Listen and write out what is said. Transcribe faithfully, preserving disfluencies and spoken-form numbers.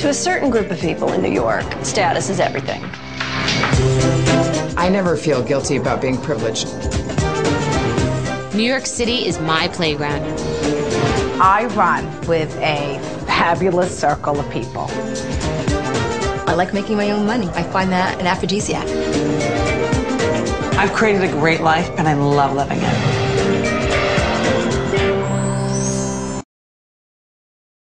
To a certain group of people in New York, status is everything. I never feel guilty about being privileged. New York City is my playground. I run with a fabulous circle of people. I like making my own money. I find that an aphrodisiac. I've created a great life, and I love living it.